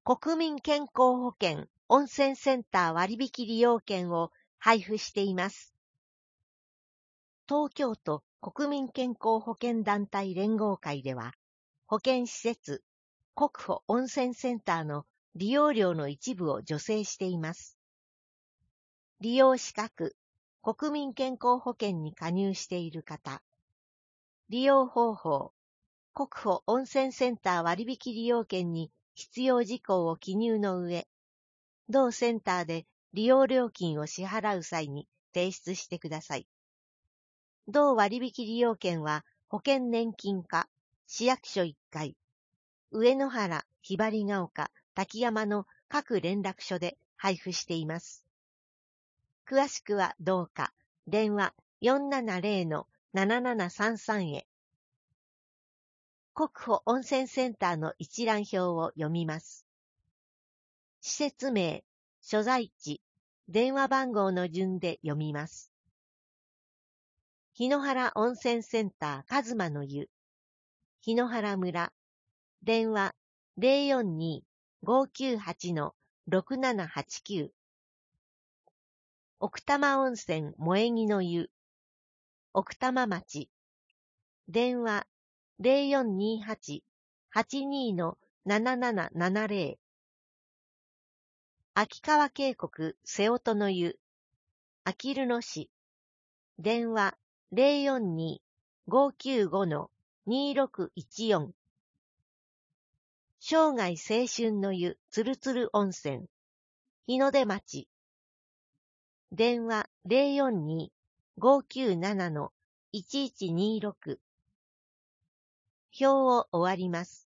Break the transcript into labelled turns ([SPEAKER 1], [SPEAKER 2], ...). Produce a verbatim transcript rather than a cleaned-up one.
[SPEAKER 1] 国民健康保険温泉センター割引利用券を配布しています。東京都国民健康保険団体連合会では、保健施設、国保温泉センターの利用料の一部を助成しています。利用資格、国民健康保険に加入している方、利用方法、国保温泉センター割引利用券に必要事項を記入の上、同センターで利用料金を支払う際に提出してください。同割引利用券は保険年金課、市役所いっかい、上野原、ひばりが丘、滝山の各連絡所で配布しています。詳しくはどうか、電話 よんななゼロ のななななさんさん へ。国保温泉センターの一覧表を読みます。施設名、所在地、電話番号の順で読みます。日野原温泉センターかずまの湯、日野原村、電話 ゼロよんに ごーきゅうはち ろくななはちきゅう、奥多摩温泉萌木の湯、奥多摩町、電話 ゼロよんにはち はちに ななななななゼロ、秋川渓谷瀬音の湯、あきる野市、電話 ゼロよんに ごーきゅうご にーろくいちよん、生涯青春の湯つるつる温泉、日の出町、電話 ゼロよんに ごーきゅうなな いちいちにーろく、表を終わります。